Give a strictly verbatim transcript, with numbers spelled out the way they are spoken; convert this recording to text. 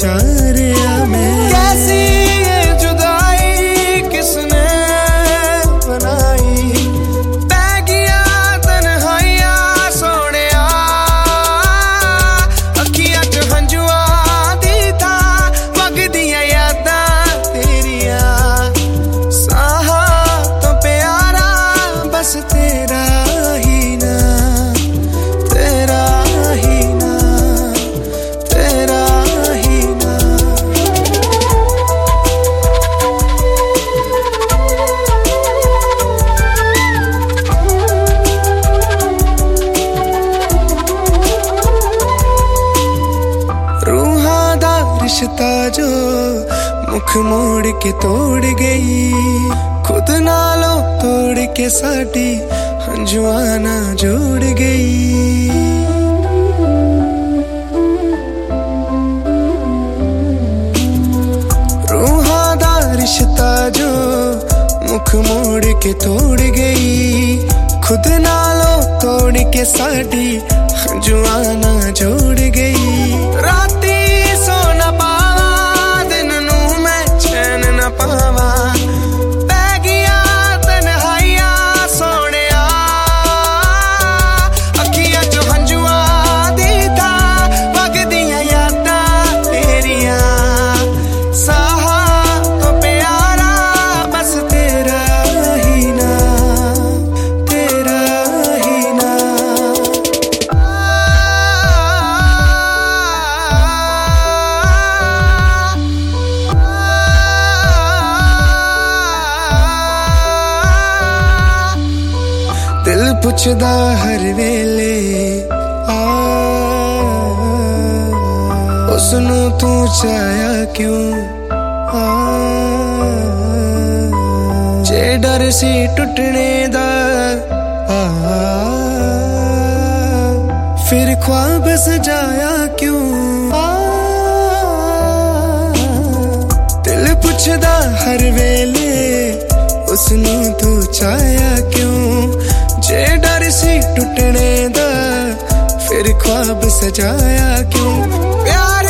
बेचारिया में। कैसी ये जुदाई किसने बनाई, पैगिया तन्हाइया सोहणिया, अखियां च हंजुआ दी था वगदियां यादां तेरिया। साहा तो प्यारा बस तेरा ही ना, तेरा ही ना, तेरा ही ना। रूहां दा रिश्ता जो मुख मोड़ के तोड़ गई, खुद नालों तोड़ के साडी हंजुआं ना जोड़ गई। रूहां दा रिश्ता जो मुख मोड़ के तोड़ गई, खुद नालों तोड़ के साडी हंजुआं ना जोड़ गई। राती सो ना पावा, दिन नू मैं चैन ना पावा, पैगिया तन्हाइया सोहणिया, अखियां च हंजुआं दी था वगदियां यादां तेरिया। साहा तो प्यारा बस तेरा ही ना, तेरा ही ना। दिल पुछदा हर वेले आ, उसनू तू चाया क्यों आ, जे डर सी टुटने दा आ, फिर ख्वाब सजाया क्यों आ। दिल पुछदा हर वेले उसनू तू चाया क्यों, जे डर सी टुटने दा फिर ख्वाब सजाया क्यों। प्यार